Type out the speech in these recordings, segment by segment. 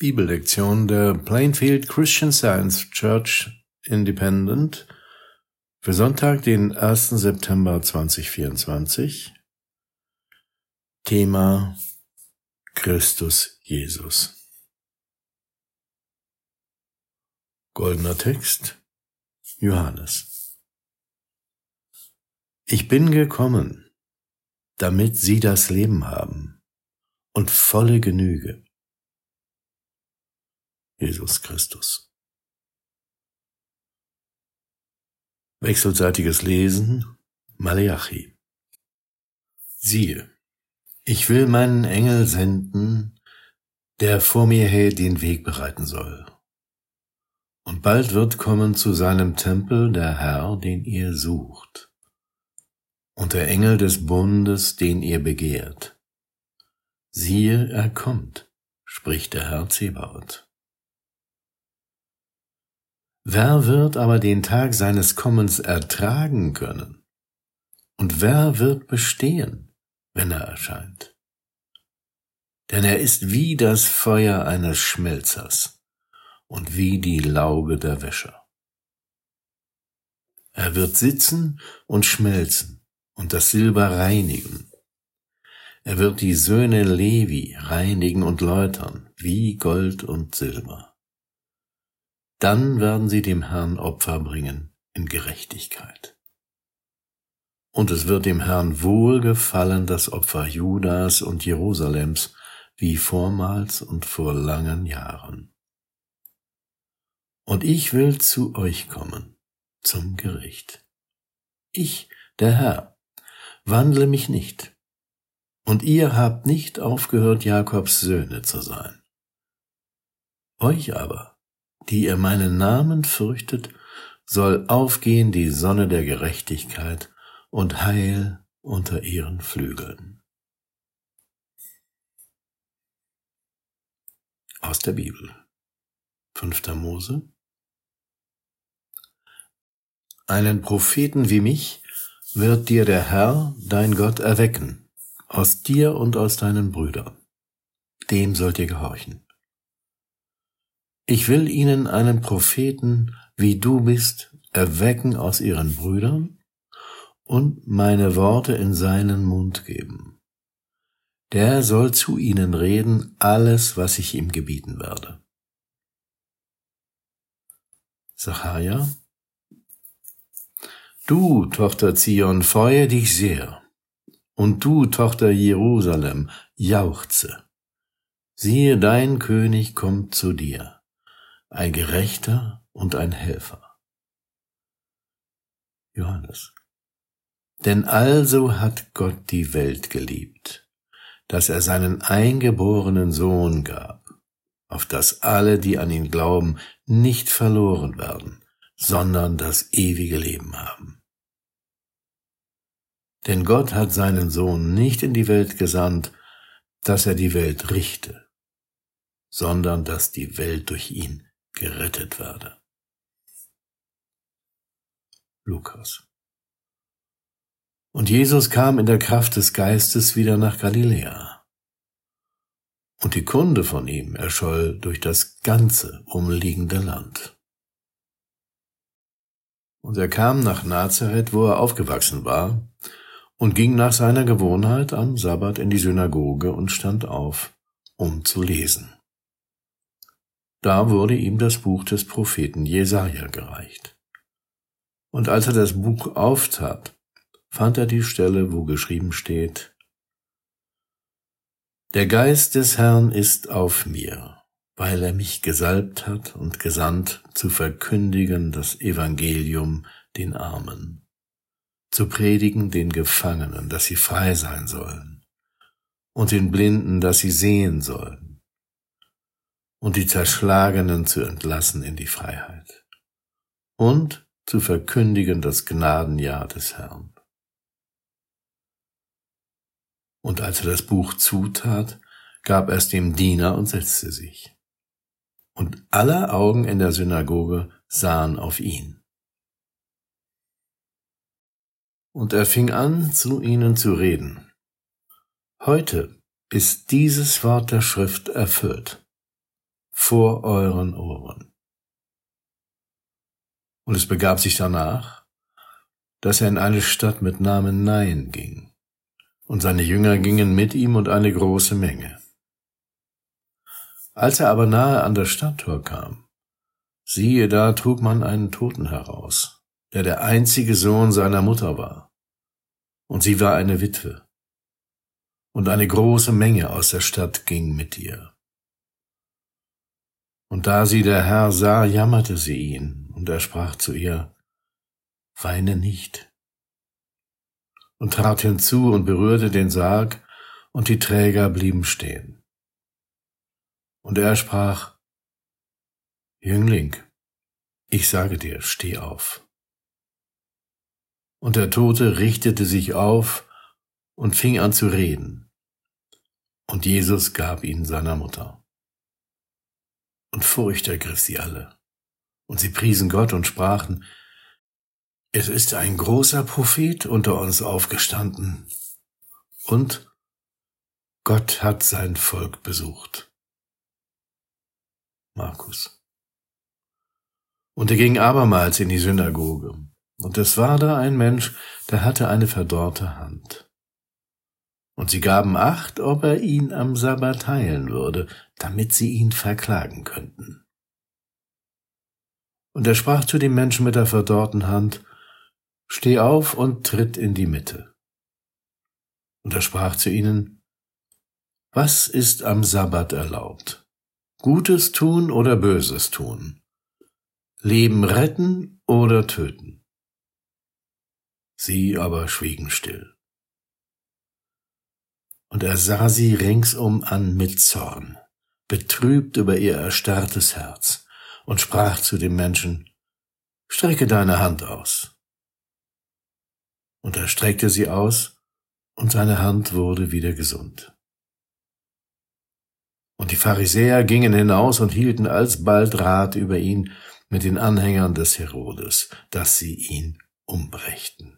Bibellektion der Plainfield Christian Science Church Independent für Sonntag, den 1. September 2024. Thema Christus Jesus. Goldener Text Johannes. Ich bin gekommen, damit sie das Leben haben und volle Genüge. Jesus Christus. Wechselseitiges Lesen, Maleachi. Siehe, ich will meinen Engel senden, der vor mir her den Weg bereiten soll. Und bald wird kommen zu seinem Tempel der Herr, den ihr sucht, und der Engel des Bundes, den ihr begehrt. Siehe, er kommt, spricht der Herr Zebaoth. Wer wird aber den Tag seines Kommens ertragen können? Und wer wird bestehen, wenn er erscheint? Denn er ist wie das Feuer eines Schmelzers und wie die Lauge der Wäscher. Er wird sitzen und schmelzen und das Silber reinigen. Er wird die Söhne Levi reinigen und läutern, wie Gold und Silber. Dann werden sie dem Herrn Opfer bringen in Gerechtigkeit. Und es wird dem Herrn wohlgefallen, das Opfer Judas und Jerusalems, wie vormals und vor langen Jahren. Und ich will zu euch kommen, zum Gericht. Ich, der Herr, wandle mich nicht, und ihr habt nicht aufgehört, Jakobs Söhne zu sein. Euch aber, die ihr meinen Namen fürchtet, soll aufgehen die Sonne der Gerechtigkeit und Heil unter ihren Flügeln. Aus der Bibel. 5. Mose. Einen Propheten wie mich wird dir der Herr, dein Gott, erwecken, aus dir und aus deinen Brüdern. Dem sollt ihr gehorchen. Ich will ihnen einen Propheten, wie du bist, erwecken aus ihren Brüdern und meine Worte in seinen Mund geben. Der soll zu ihnen reden, alles, was ich ihm gebieten werde. Sacharja. Du, Tochter Zion, freue dich sehr, und du, Tochter Jerusalem, jauchze. Siehe, dein König kommt zu dir, ein Gerechter und ein Helfer. Johannes. Denn also hat Gott die Welt geliebt, dass er seinen eingeborenen Sohn gab, auf dass alle, die an ihn glauben, nicht verloren werden, sondern das ewige Leben haben. Denn Gott hat seinen Sohn nicht in die Welt gesandt, dass er die Welt richte, sondern dass die Welt durch ihn gerettet werde. Lukas. Und Jesus kam in der Kraft des Geistes wieder nach Galiläa. Und die Kunde von ihm erscholl durch das ganze umliegende Land. Und er kam nach Nazareth, wo er aufgewachsen war, und ging nach seiner Gewohnheit am Sabbat in die Synagoge und stand auf, um zu lesen. Da wurde ihm das Buch des Propheten Jesaja gereicht. Und als er das Buch auftat, fand er die Stelle, wo geschrieben steht: Der Geist des Herrn ist auf mir, weil er mich gesalbt hat und gesandt, zu verkündigen das Evangelium den Armen, zu predigen den Gefangenen, dass sie frei sein sollen, und den Blinden, dass sie sehen sollen, und die Zerschlagenen zu entlassen in die Freiheit, und zu verkündigen das Gnadenjahr des Herrn. Und als er das Buch zutat, gab er es dem Diener und setzte sich. Und alle Augen in der Synagoge sahen auf ihn. Und er fing an, zu ihnen zu reden: Heute ist dieses Wort der Schrift erfüllt. vor euren Ohren. Und es begab sich danach, dass er in eine Stadt mit Namen Nain ging, und seine Jünger gingen mit ihm und eine große Menge. Als er aber nahe an das Stadttor kam, siehe, da trug man einen Toten heraus, der einzige Sohn seiner Mutter war, und sie war eine Witwe, und eine große Menge aus der Stadt ging mit ihr. Und da sie der Herr sah, jammerte sie ihn, und er sprach zu ihr, weine nicht, und trat hinzu und berührte den Sarg, und die Träger blieben stehen. Und er sprach, Jüngling, ich sage dir, steh auf. Und der Tote richtete sich auf und fing an zu reden. Und Jesus gab ihn seiner Mutter. Und Furcht ergriff sie alle. Und sie priesen Gott und sprachen, es ist ein großer Prophet unter uns aufgestanden. Und Gott hat sein Volk besucht. Markus. Und er ging abermals in die Synagoge. Und es war da ein Mensch, der hatte eine verdorrte Hand. Und sie gaben Acht, ob er ihn am Sabbat heilen würde, damit sie ihn verklagen könnten. Und er sprach zu dem Menschen mit der verdorrten Hand, steh auf und tritt in die Mitte. Und er sprach zu ihnen, was ist am Sabbat erlaubt? Gutes tun oder Böses tun? Leben retten oder töten? Sie aber schwiegen still. Und er sah sie ringsum an mit Zorn, betrübt über ihr erstarrtes Herz, und sprach zu dem Menschen, strecke deine Hand aus. Und er streckte sie aus, und seine Hand wurde wieder gesund. Und die Pharisäer gingen hinaus und hielten alsbald Rat über ihn mit den Anhängern des Herodes, dass sie ihn umbrächten.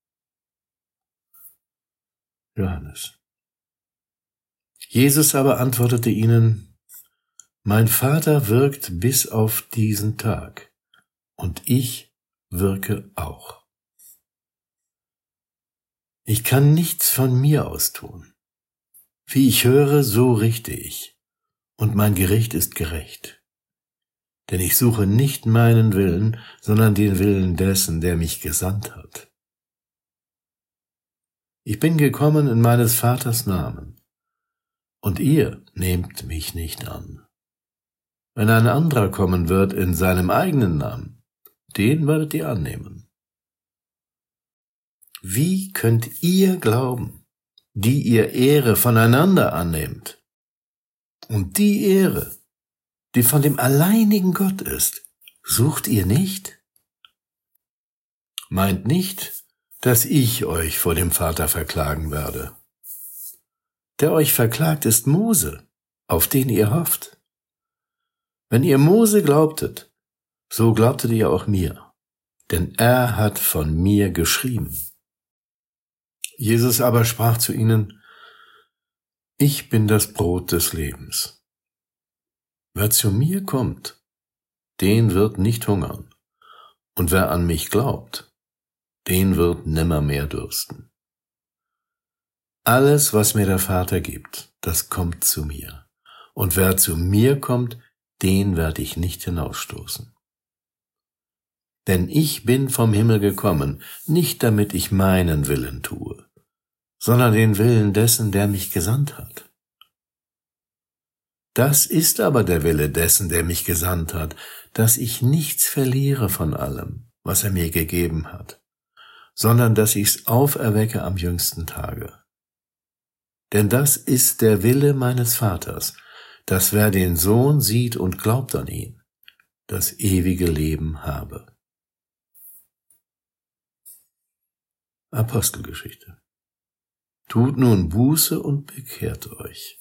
Johannes. Jesus aber antwortete ihnen, mein Vater wirkt bis auf diesen Tag, und ich wirke auch. Ich kann nichts von mir aus tun. Wie ich höre, so richte ich, und mein Gericht ist gerecht. Denn ich suche nicht meinen Willen, sondern den Willen dessen, der mich gesandt hat. Ich bin gekommen in meines Vaters Namen, und ihr nehmt mich nicht an. Wenn ein anderer kommen wird in seinem eigenen Namen, den werdet ihr annehmen. Wie könnt ihr glauben, die ihr Ehre voneinander annehmt? Und die Ehre, die von dem alleinigen Gott ist, sucht ihr nicht? Meint nicht, dass ich euch vor dem Vater verklagen werde. Der euch verklagt ist Mose, auf den ihr hofft. Wenn ihr Mose glaubtet, so glaubtet ihr auch mir, denn er hat von mir geschrieben. Jesus aber sprach zu ihnen, ich bin das Brot des Lebens. Wer zu mir kommt, den wird nicht hungern, und wer an mich glaubt, den wird nimmermehr dürsten. Alles, was mir der Vater gibt, das kommt zu mir, und wer zu mir kommt, den werde ich nicht hinausstoßen. Denn ich bin vom Himmel gekommen, nicht damit ich meinen Willen tue, sondern den Willen dessen, der mich gesandt hat. Das ist aber der Wille dessen, der mich gesandt hat, dass ich nichts verliere von allem, was er mir gegeben hat, sondern dass ich's auferwecke am jüngsten Tage. Denn das ist der Wille meines Vaters, dass wer den Sohn sieht und glaubt an ihn, das ewige Leben habe. Apostelgeschichte. Tut nun Buße und bekehrt euch.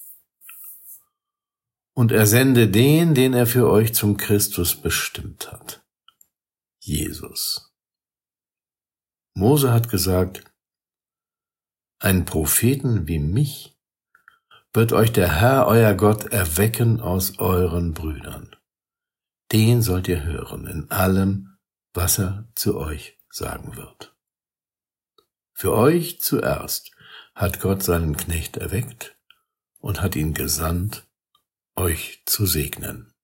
Und er sende den er für euch zum Christus bestimmt hat. Jesus. Mose hat gesagt, einen Propheten wie mich wird euch der Herr, euer Gott, erwecken aus euren Brüdern. Den sollt ihr hören in allem, was er zu euch sagen wird. Für euch zuerst hat Gott seinen Knecht erweckt und hat ihn gesandt, euch zu segnen.